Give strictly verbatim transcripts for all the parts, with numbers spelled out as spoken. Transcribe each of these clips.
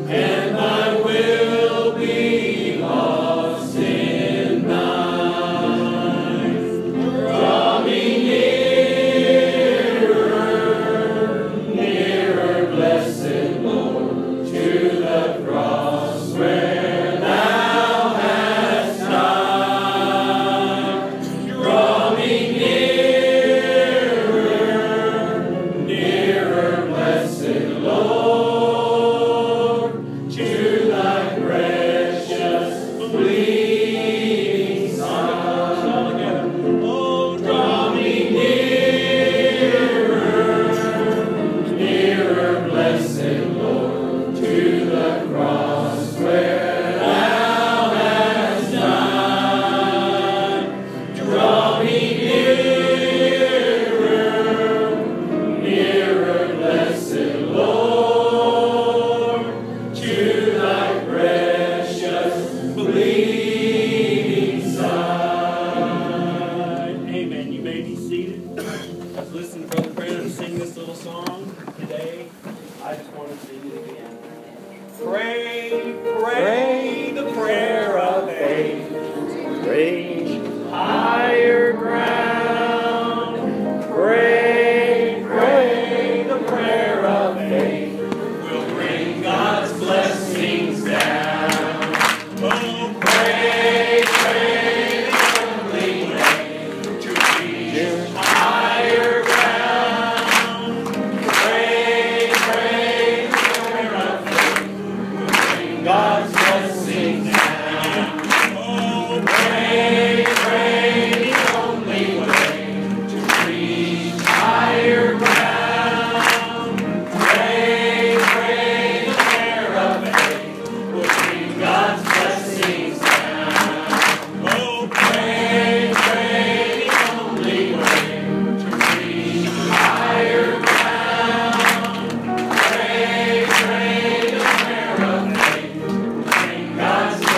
God's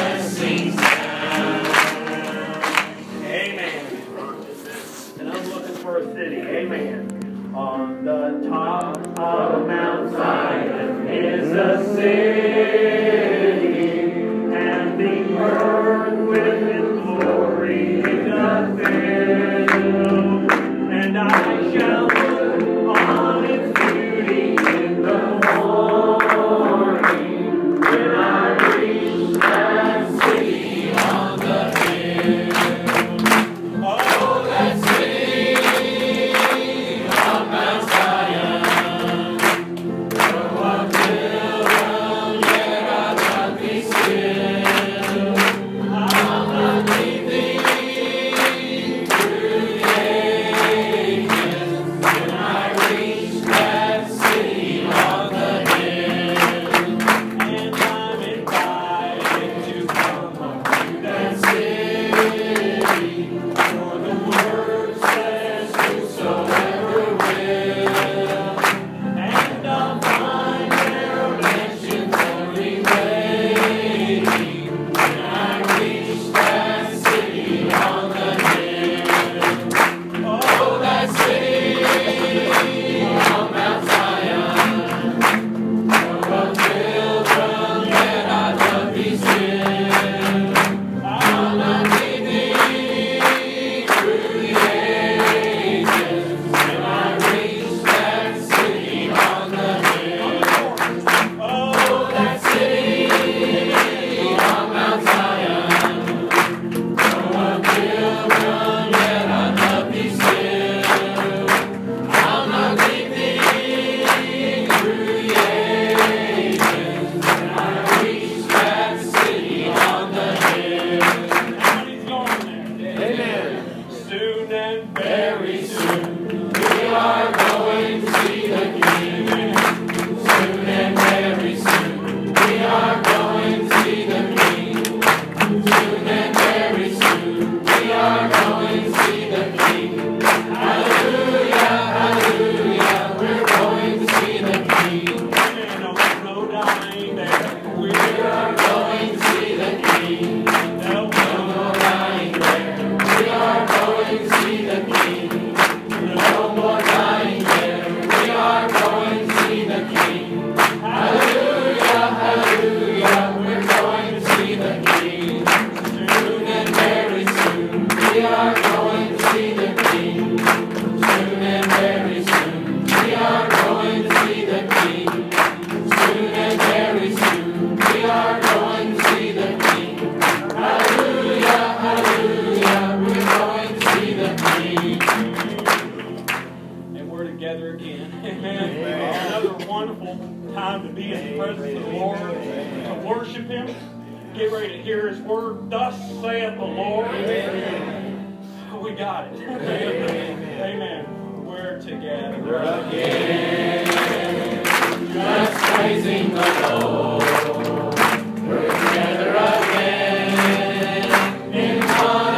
worship Him. Get ready to hear His word. Thus saith the Lord. Amen. We got it. Amen. Amen. We're together again. Just praising the Lord. We're together again. In one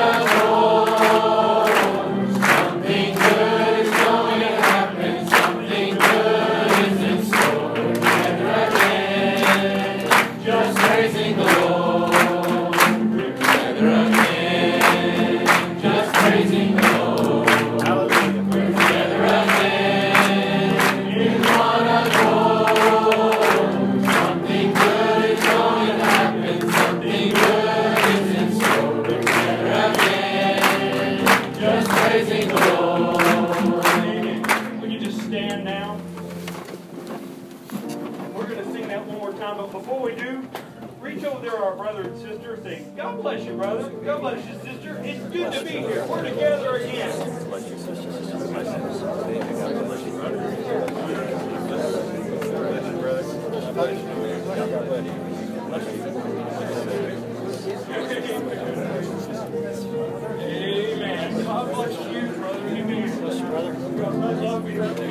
accord. Something good is going to happen. Something good is in store. We're together again. Just praising the Lord. We're together again. Just praising the Lord. Hallelujah. We're together again. In one accord. Something good is going to happen. Something good is in store. We're together again. Just praising the Lord. Will you just stand now? We're going to sing that one more time, but before we do, reach over there to our brother and sister and say, God bless you, brother. God bless you, sister. It's good to be here. We're together again. God bless you, sister. God bless you. God bless you, brother. God bless you, brother. God bless you. God bless you. Amen. God bless you, brother. Amen. Bless you, brother. God love you. Amen.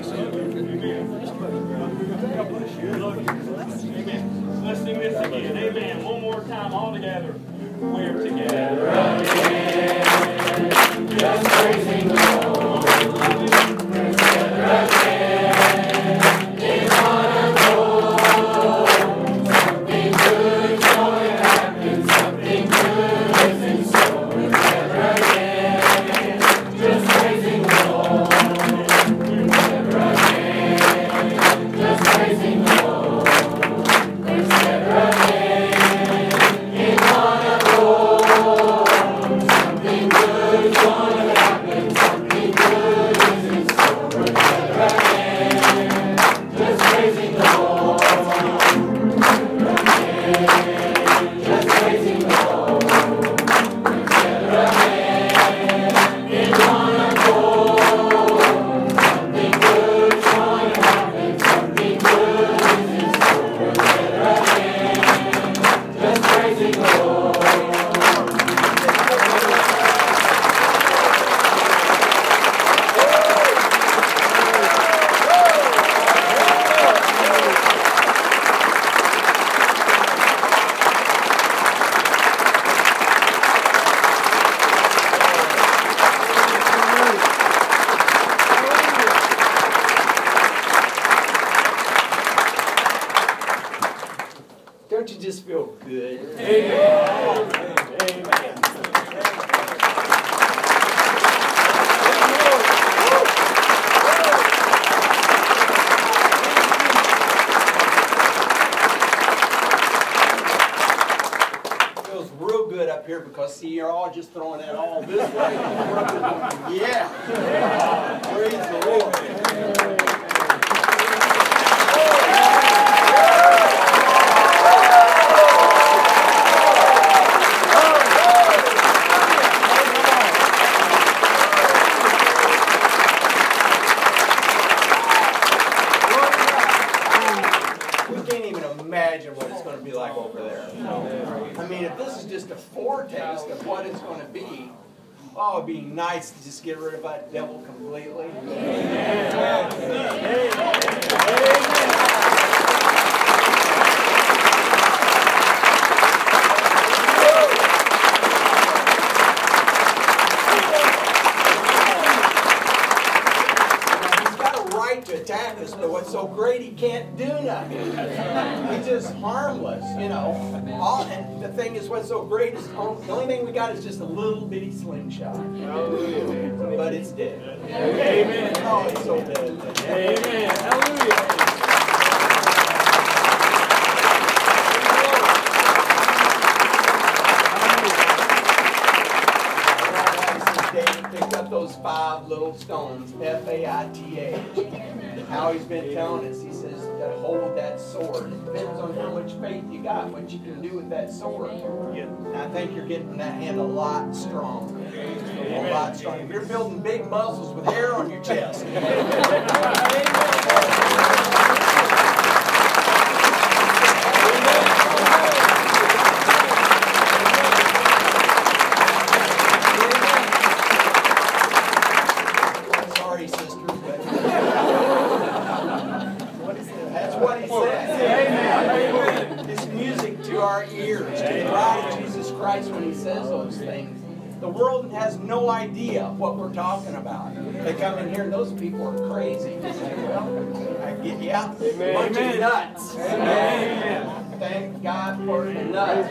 God bless you. I love you. Amen. Let's sing this again. Amen. One more time all together. We're together again. Just praising the Lord. We're together again. In one accord. Something good is going to happen. Something good is in store. We're together again. Just praising the Lord. We're together again. Just praising the Lord. We're together again. In one accord. Something good is going to happen. Something good is in store. We're together again. Just praising the Lord. Just praising the Lord. We're together again. In one accord. Something good is going to happen. Something good is in store. We're together again. Just praising the Lord. Don't you just feel good? Amen. Amen. Feels real good up here because see, you're all just throwing that all this way. Yeah. Praise the Lord. We can't even imagine what it's going to be like over there. I mean, if this is just a foretaste of what it's going to be, oh, it'd be nice to just get rid of that devil completely. Amen. He's got a right to attack us, but what's so great, he can't do nothing. He's just harmless, you know. All, and the thing is, what's so great is the only thing we got is just a little bitty slingshot. But it's dead. Amen. Oh, it's so dead. Amen. Hallelujah. David picked up those five little stones, F A I T H. How he's been telling us, he says, to hold that sword. It depends on how much faith you got, what you can do with that sword. And I think you're getting that hand a lot stronger. A lot stronger. If you're building big muscles with hair on your chest. Amen. our ears to the bride of Jesus Christ when he says those things. The world has no idea what we're talking about. They come in here and those people are crazy. You say, well, I get you out. Bunch of nuts. Amen. Thank God for the nuts.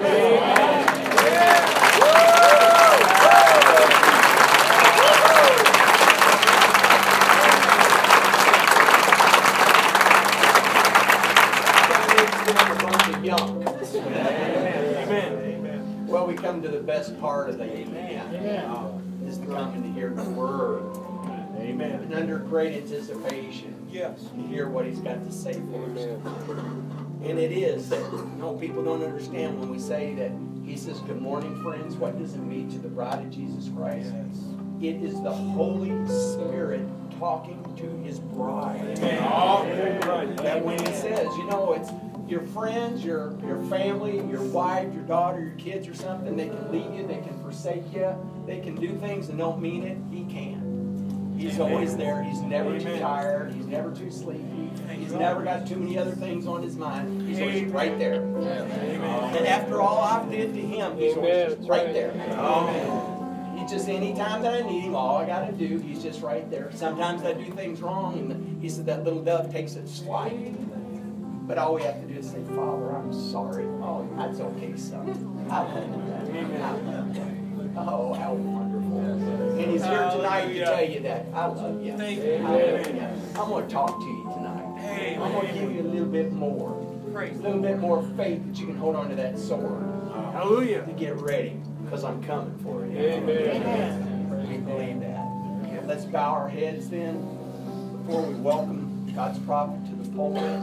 Amen. Well, we come to the best part of the amen. Amen. Is to come and to hear the word. Amen. And under great anticipation. Yes. To hear what he's got to say for us. And it is that, you know, people don't understand when we say that he says, good morning, friends. What does it mean to the bride of Jesus Christ? Yes. It is the Holy Spirit talking to his bride. Amen. That when he says, you know, it's your friends, your your family, your wife, your daughter, your kids or something, they can leave you, they can forsake you, they can do things and don't mean it. He can. He's Amen. Always there. He's never Amen. Too tired. He's never too sleepy. He's never got too many other things on his mind. He's always right there. Amen. And after all I've did to him, he's always right there. Amen. He just, anytime that I need him, all I got to do, he's just right there. Sometimes I do things wrong, and he said that little dove takes its flight. But all we have to do is say, Father, I'm sorry. Oh, that's okay, son. I love you. I love you. Oh, how wonderful. And he's here tonight to tell you that. I love you. I love you. I'm going to talk to you tonight. I'm going to give you a little bit more. A little bit more faith that you can hold on to that sword. Hallelujah. To get ready, because I'm coming for you. Amen. We believe that. Let's bow our heads then before we welcome God's prophet to the pulpit.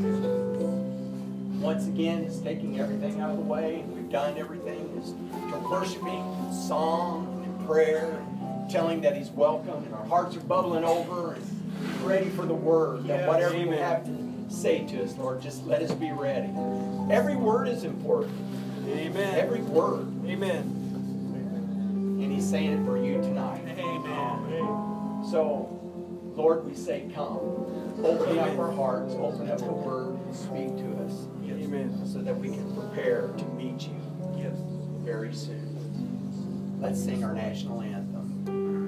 Once again, he's taking everything out of the way. We've done everything. It's worshiping, song, and prayer, and telling that he's welcome, and our hearts are bubbling over and ready for the word. That whatever you have to say to us, Lord, just let us be ready. Every word is important. Amen. Every word. Amen. And he's saying it for you tonight. Amen. So, Lord, we say, come. Open Amen. Up our hearts, open up the word, and speak to us. Yes. Amen. So that we can prepare to meet you yes. very soon. Let's sing our national anthem.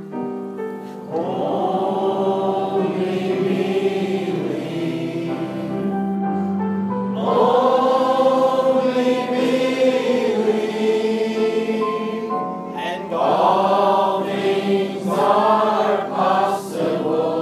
Only believe. Only believe. And all things are possible.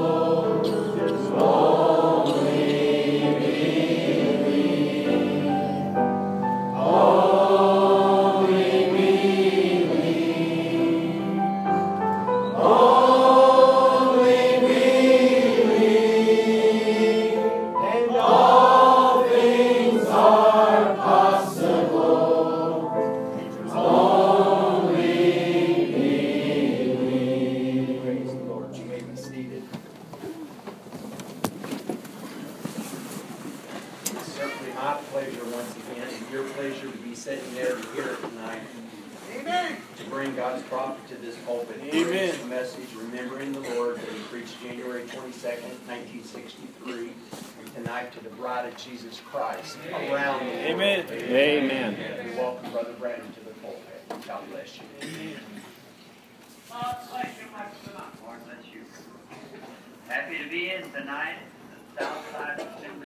Jesus Christ around the Amen. World. Amen. We welcome Brother Brandon to the pulpit. God bless you. Amen. God bless you, my son. Lord bless you. Happy to be in tonight. The south side of